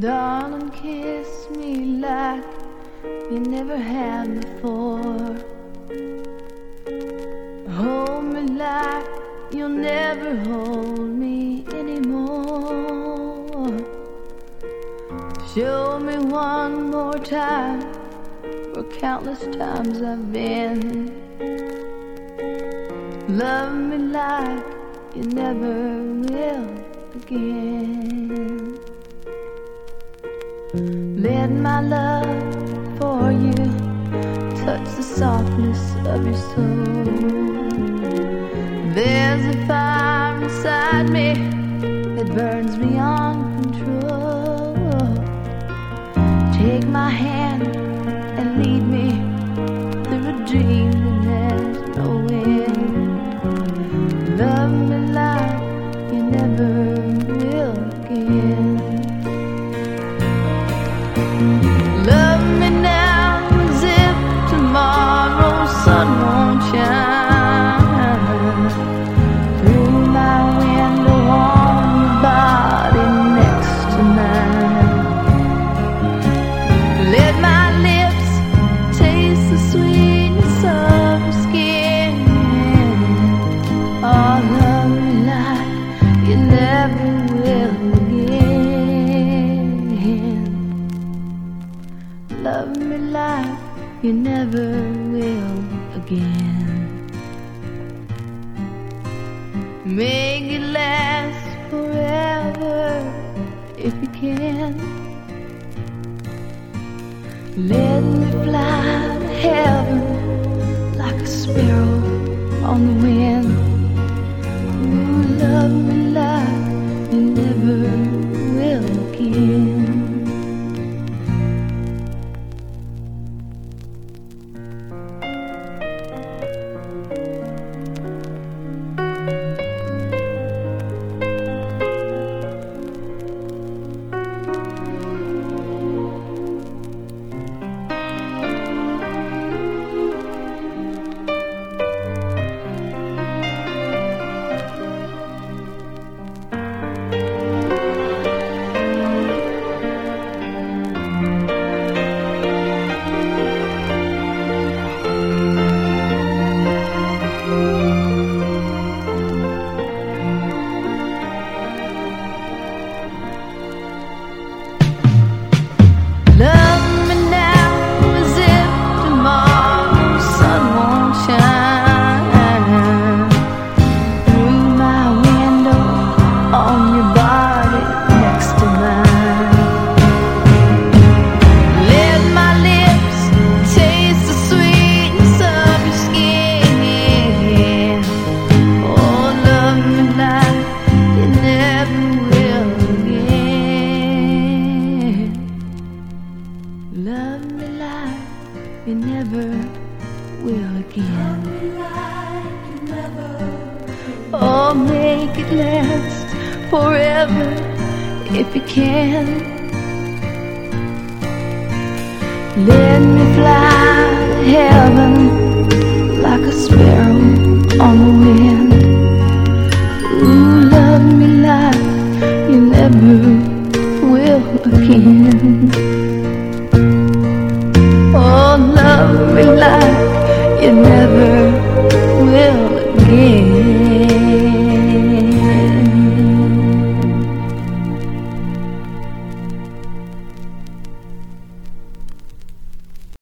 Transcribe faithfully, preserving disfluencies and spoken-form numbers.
Darling, kiss me like you never have before. Hold me like you'll never hold me anymore. Show me one more time for countless times I've been. Love me like you never will again. Let my love for you touch the softness of your soul. There's a fire inside me that burns beyond control. Take my hand and lead me through a dream that has no end. Love me like you never will again. Love me now as if tomorrow's sun won't shine through my window on your body next to mine. Let my lips taste the sweetness of your skin. Oh, love me like you never will again. Love me like you never will again. Make it last forever if you can. Let me fly to heaven like a sparrow on the wind. Ooh, love me like you never will again. Love me like you never will again. Oh, make it last forever if you can. Let me fly to heaven like a sparrow on the wind. Ooh, love me like you never will again. Oh, love me like you never